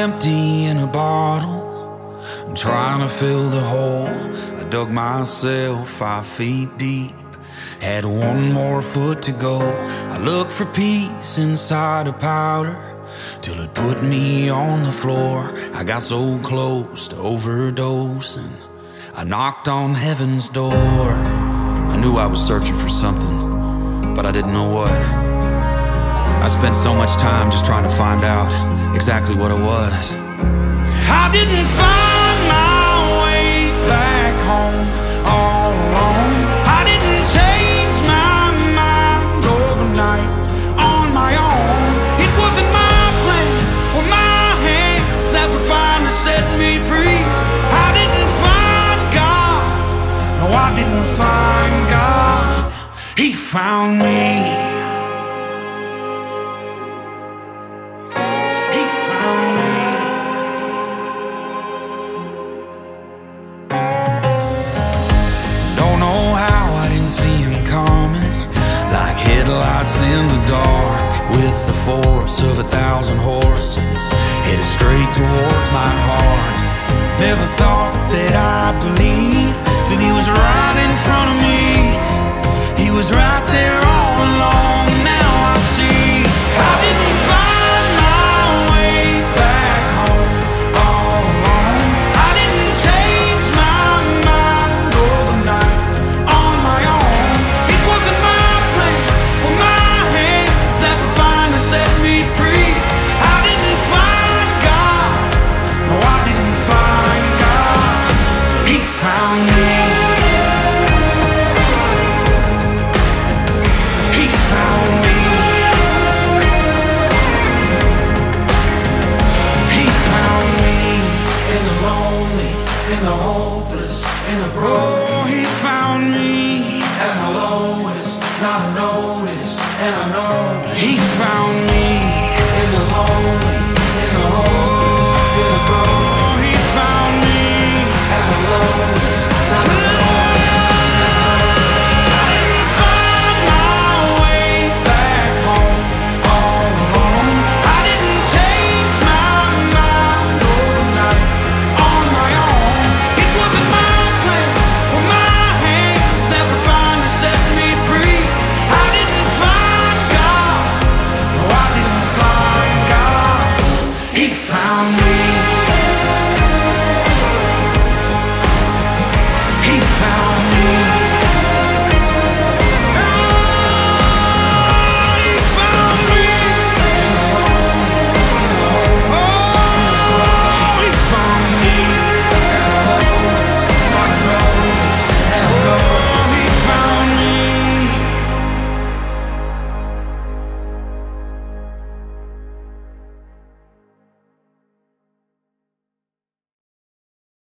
empty in a bottle, trying to fill the hole. I dug myself 5 feet deep, had one more foot to go. I looked for peace inside a powder till it put me on the floor. I got so close to overdosing, I knocked on heaven's door. I knew I was searching for something, but I didn't know what. I spent so much time just trying to find out exactly what it was. I didn't find my way back home all alone. I didn't change my mind overnight on my own. It wasn't my plan or my hands that would finally set me free. I didn't find God, no, I didn't find God. He found me. Headlights in the dark, with the force of 1,000 horses, headed straight towards my heart. Never thought that I'd believe till he was right in front of me. He was right there all along. Now I see I didn't find my way back home all alone. I didn't change my mind overnight on my own. It wasn't my plan or my hands that would finally set me free. I didn't find God, no, I didn't find God. He found me. He found me. He found me in the lonely, in the hopeless, in the broken. Oh, he found me at my lowest, not a notice, and I know he found me.